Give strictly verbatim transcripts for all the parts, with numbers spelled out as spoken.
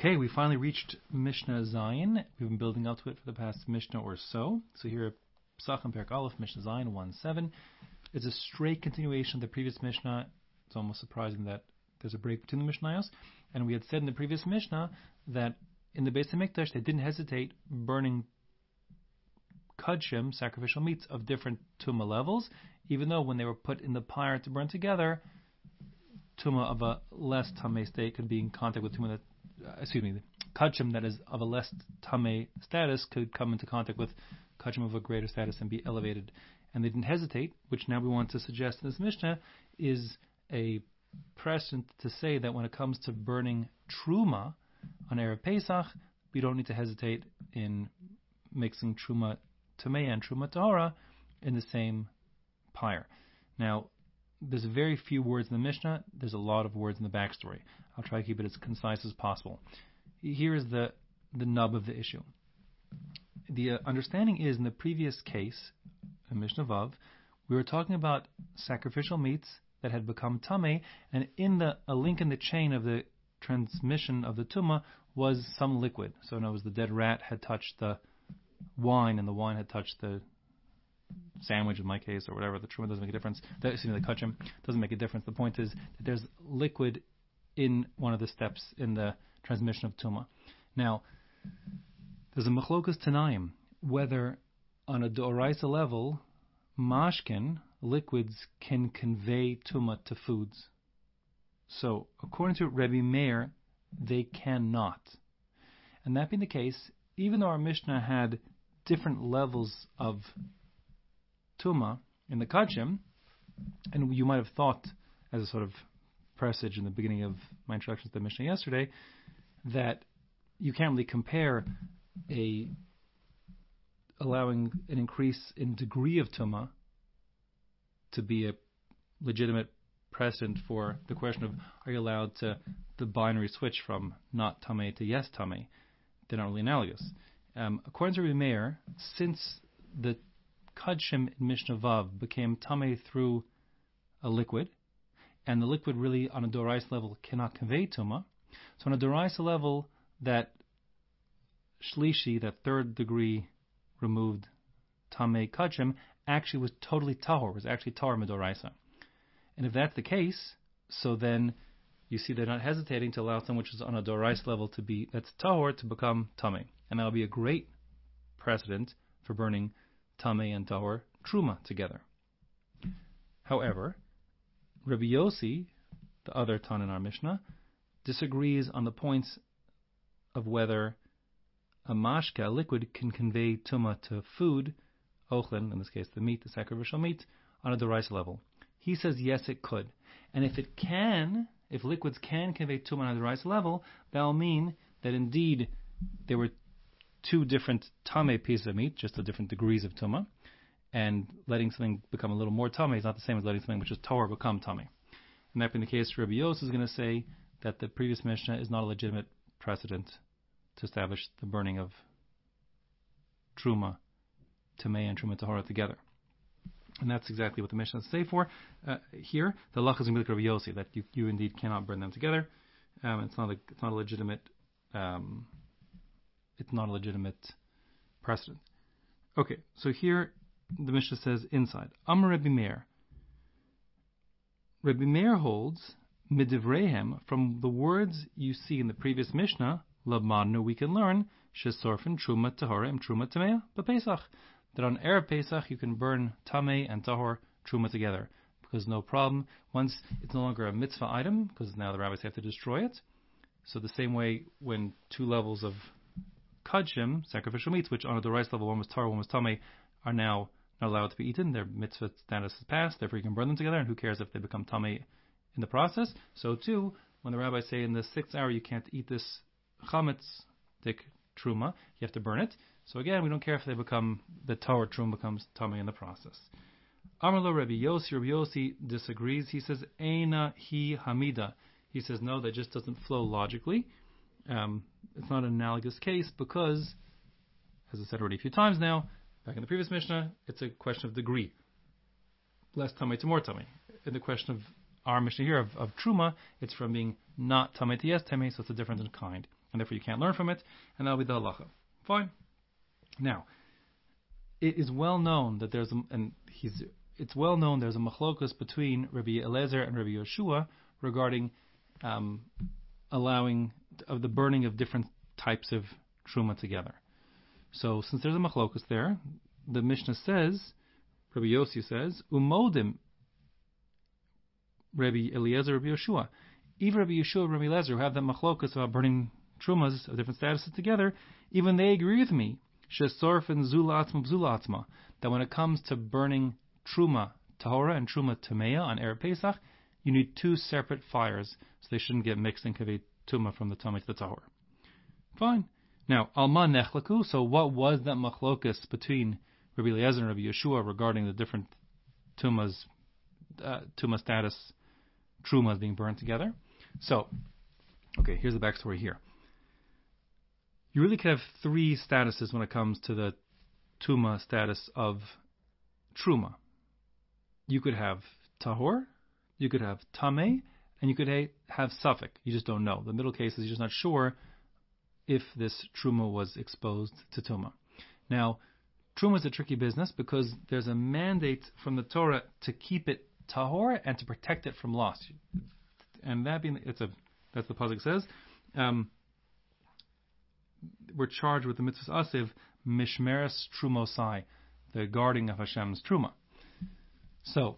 Okay, we finally reached Mishnah Zayin. We've been building up to it for the past Mishnah or so. So here, Pesach and Perek Aleph, Mishnah Zayin one seven. It's a straight continuation of the previous Mishnah. It's almost surprising that there's a break between the Mishnayos. And we had said in the previous Mishnah that in the Beis HaMikdash they didn't hesitate burning kudshim, sacrificial meats, of different tumah levels, even though when they were put in the pyre to burn together, tumah of a less tameh state could be in contact with tumah that, uh, excuse me, kudshim that is of a less tameh status could come into contact with kudshim of a greater status and be elevated. And they didn't hesitate, which now we want to suggest in this Mishnah is a precedent to say that when it comes to burning truma on Erev Pesach, we don't need to hesitate in mixing truma tameh and truma tahora in the same pyre. Now, there's very few words in the Mishnah. There's a lot of words in the backstory. I'll try to keep it as concise as possible. Here is the, the nub of the issue. The uh, understanding is, in the previous case, in Mishnah Vav, we were talking about sacrificial meats that had become tameh, and in the a link in the chain of the transmission of the tumah was some liquid. So in other words, the dead rat had touched the wine, and the wine had touched the sandwich, in my case, or whatever. The truma doesn't make a difference. The, excuse me, the kudshim doesn't make a difference. The point is that there's liquid in one of the steps in the transmission of tumah. Now, there's a machlokas tanaim whether on a d'oraisa level, mashkin, liquids, can convey tumah to foods. So, according to Rebbe Meir, they cannot. And that being the case, even though our Mishnah had different levels of tumah in the kudshim, and you might have thought, as a sort of presage in the beginning of my introduction to the Mishnah yesterday, that you can't really compare a allowing an increase in degree of tumah to be a legitimate precedent for the question of are you allowed to the binary switch from not tameh to yes tameh. They're not really analogous. Um, according to Rebbe Meir, since the kudshim in Mishnah Vav became tameh through a liquid, and the liquid really on a doraisa level cannot convey tumah, so on a doraisa level, that shlishi, that third degree removed tameh kudshim, actually was totally tahor, was actually tahor midoraisa. And if that's the case, so then you see they're not hesitating to allow something which is on a doraisa level to be, that's tahor, to become tameh. And that'll be a great precedent for burning tameh and tahor truma together. However, Rabbi Yossi, the other Tan in our Mishnah, disagrees on the points of whether a mashka, a liquid, can convey tumah to food, ochlin, in this case the meat, the sacrificial meat, on a doraisa level. He says yes, it could. And if it can, if liquids can convey tumah on a doraisa level, that will mean that indeed there were two different tameh pieces of meat, just the different degrees of tumah, and letting something become a little more tameh is not the same as letting something which is tahor become tameh. And that being the case, Rabbi Yossi is going to say that the previous Mishnah is not a legitimate precedent to establish the burning of truma, tameh, and truma tahora together. And that's exactly what the Mishnah is say for uh, here. The halach is going to be like Rabbi Yossi, that you, you indeed cannot burn them together. Um, it's not a it's not a legitimate um, it's not a legitimate precedent. Okay, so here the Mishnah says inside Amar Rebbe Meir. Rebbe Meir holds midivrehem, from the words you see in the previous Mishnah, Labmadnu, we can learn shesorfen truma tahora and truma tameh b'Pesach, that on Erev Pesach you can burn tameh and tahor truma together, because no problem. Once it's no longer a mitzvah item, because now the rabbis have to destroy it. So the same way when two levels of kudshim, sacrificial meats, which on a doraisa level, one was tahor, one was tameh, are now not allowed to be eaten, their mitzvah status is passed, therefore you can burn them together, and who cares if they become tameh in the process. So too, when the rabbis say in the sixth hour you can't eat this chametz, dik truma, you have to burn it. So again, we don't care if they become, the tahor truma becomes tameh in the process. Amarlo Rabbi Yossi, Rabbi Yossi disagrees. He says, Eina hi hamida. He says, no, that just doesn't flow logically. Um, it's not an analogous case because, as I said already a few times now, back in the previous Mishnah, it's a question of degree. Less tameh to more tameh. In the question of our Mishnah here of, of Truma, it's from being not Tamei to yes Tamei, so it's a difference in kind. And therefore you can't learn from it, and that'll be the halacha. Fine. Now, it is well known that there's a, and he's, it's well known there's a machlokus between Rabbi Eliezer and Rabbi Yeshua regarding um, allowing of the burning of different types of truma together. So since there's a machlokus there, the Mishnah says, Rabbi Yossi says, umodim Rabbi Eliezer, Rabbi Yeshua. Even Rabbi Yeshua and Rabbi Eliezer, who have that machlokus about burning trumas of different statuses together, even they agree with me, shesorf and zula atzma b'zula atzma, that when it comes to burning truma tahora and truma tameya on Erev Pesach, you need two separate fires, so they shouldn't get mixed and convey tuma from the tamei to the tahor. Fine. Now, alma nechlaku, so what was that machlokus between Rabbi Eliezer and Rabbi Yeshua regarding the different tumas, uh, tuma status, trumas being burned together? So, okay, here's the backstory here. You really could have three statuses when it comes to the tuma status of truma. You could have tahor, you could have tamei, and you could ha- have suffik. You just don't know. The middle case is you're just not sure if this truma was exposed to tuma. Now, truma is a tricky business because there's a mandate from the Torah to keep it tahor and to protect it from loss. And that being, it's a that's the pasuk says. Um, we're charged with the mitzvah asiv mishmeres trumosai, the guarding of Hashem's truma. So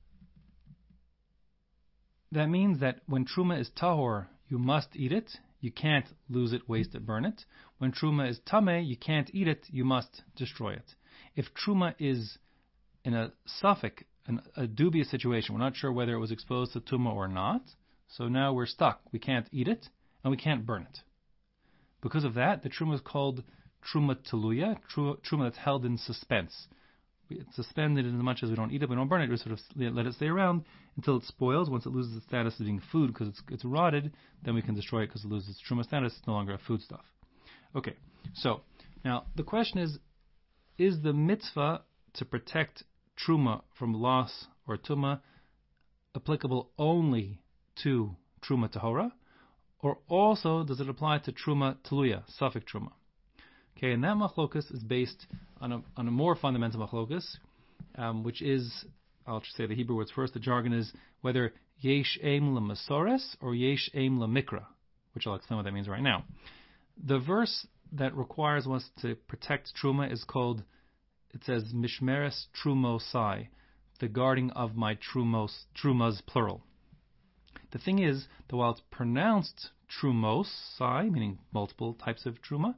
that means that when truma is tahor, you must eat it. You can't lose it, waste it, burn it. When truma is tamei, you can't eat it. You must destroy it. If truma is in a suffix, an, a dubious situation, we're not sure whether it was exposed to tuma or not. So now we're stuck. We can't eat it and we can't burn it. Because of that, the truma is called truma teluya, truma that's held in suspense. It's suspended in as much as we don't eat it, we don't burn it, we sort of let it stay around until it spoils. Once it loses its status of being food because it's, it's rotted, then we can destroy it because it loses its truma status. It's no longer a food stuff. Okay, so now the question is, is the mitzvah to protect truma from loss or tuma applicable only to truma tahora, or also does it apply to truma teluya, suffix truma? Okay, and that machlokus is based on a, on a more fundamental machlokus, um, which is, I'll just say the Hebrew words first, the jargon is whether yesh aim lemesores or yesh aim lemikra, which I'll explain what that means right now. The verse that requires us to protect truma is called, it says, mishmeres trumosai, the guarding of my trumos, trumas, plural. The thing is that while it's pronounced trumosai, meaning multiple types of truma,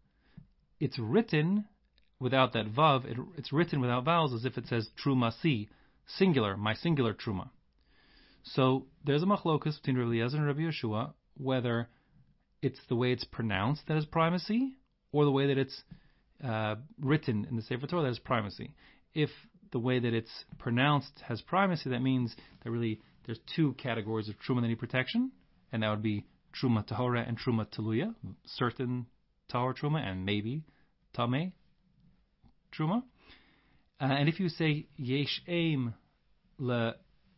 it's written without that vav, it, it's written without vowels as if it says trumasi, singular, my singular truma. So there's a machlokus between Rabbi Eliezer and Rabbi Yeshua whether it's the way it's pronounced that has primacy or the way that it's uh, written in the Sefer Torah that has primacy. If the way that it's pronounced has primacy, that means that really there's two categories of truma that need protection, and that would be truma tahora and truma teluya, certain tahor truma and maybe tamei truma. Uh, and if you say yesh aim le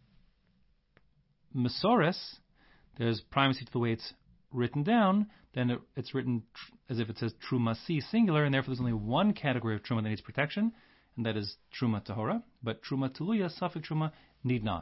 mesores, there's primacy to the way it's written down, then it, it's written tr- as if it says truma si singular, and therefore there's only one category of truma that needs protection, and that is truma tahora. But truma teluya, suffix truma, need not.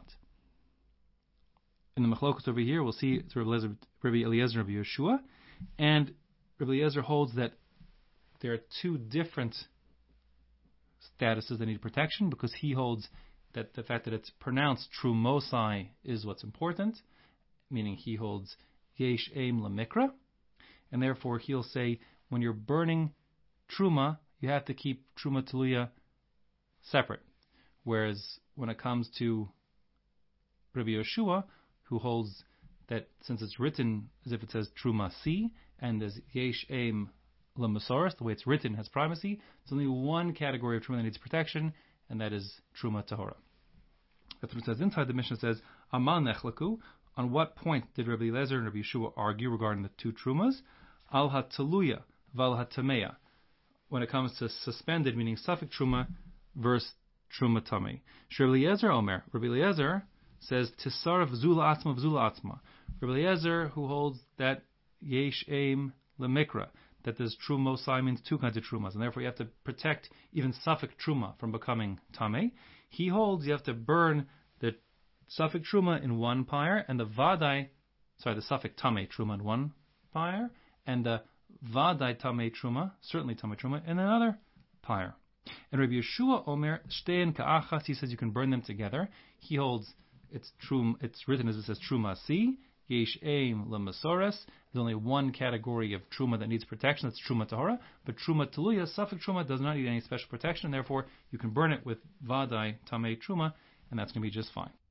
In the machlokus over here, we'll see it's Rabbi Eliezer, Rabbi Eliezer and Rabbi Yeshua, and Rabbi Eliezer holds that there are two different statuses that need protection because he holds that the fact that it's pronounced trumosai is what's important, meaning he holds yesh aim lemikra, and therefore he'll say when you're burning truma, you have to keep truma teluya separate. Whereas when it comes to Rabbi Yeshua, who holds that since it's written as if it says truma si, and as yesh aim lemesoros, the way it's written has primacy, there's only one category of truma that needs protection, and that is truma tahora. That's what it says inside. The Mishnah says, Amal nechlaku, on what point did Rabbi Eliezer and Rabbi Yeshua argue regarding the two trumas? Al ha-teluya, val ha-tameya, when it comes to suspended, meaning suffix truma, versus truma tamei. Rabbi Eliezer Omer, Rabbi Eliezer says Tisarv Zula Atzma Zula Atzma. Rabbi Eliezer, who holds that Yesh Aim Lemikra, that there's Truma Osai means two kinds of Trumas, and therefore you have to protect even Suffolk Truma from becoming Tameh. He holds you have to burn the Suffolk Truma in one pyre, and the Vadai, sorry, the Suffolk Tameh Truma in one pyre, and the Vadai Tameh Truma, certainly Tameh Truma, in another pyre. And Rabbi Yeshua Omer Shtein Ka'achas, he says you can burn them together. He holds it's trum, it's written as it says Truma Si, Yesh Aim Lemasoras. There's only one category of Truma that needs protection, that's Truma Tahora. But Truma Taluya, Suffolk Truma, does not need any special protection, and therefore you can burn it with Vadai Tameh Truma, and that's going to be just fine.